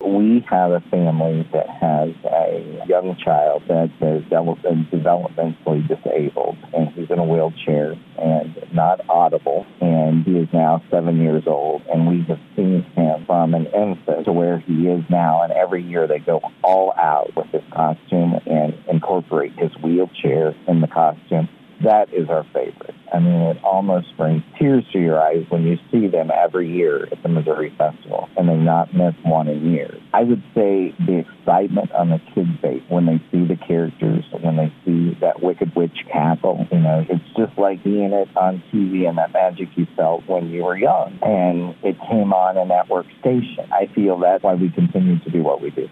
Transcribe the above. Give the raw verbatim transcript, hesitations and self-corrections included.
we have a family that has a young child that is developmentally disabled, and he's in a wheelchair and not audible, and he is now seven years old, and we have seen him from an infant to where he is now, and every year they go all out with his costume and incorporate his wheelchair in the costume. That is our favorite. I mean, it almost brings tears to your eyes when you see them every year at the Missouri Festival, and they not miss one in years. I would say the excitement on the kids' face when they see the characters, when they see that Wicked Witch cackle, you know, it's just like seeing it on T V and that magic you felt when you were young, and it came on a network station. I feel that's why we continue to do what we do.